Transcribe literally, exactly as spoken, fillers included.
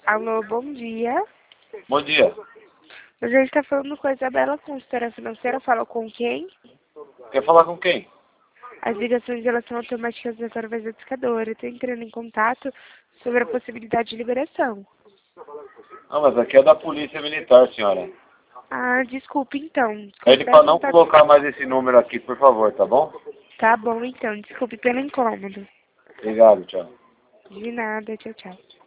Alô, bom dia. Bom dia. A gente está falando com a Isabela, consultora financeira. Fala com quem? Quer falar com quem? As ligações elas são automáticas através da discadora. Eu estou entrando em contato sobre a possibilidade de liberação. Ah, mas aqui é da Polícia Militar, senhora. Ah, desculpe então. Pede para não Contato... colocar mais esse número aqui, por favor, tá bom? Tá bom então, desculpe pelo incômodo. Obrigado, tchau. De nada, tchau, tchau.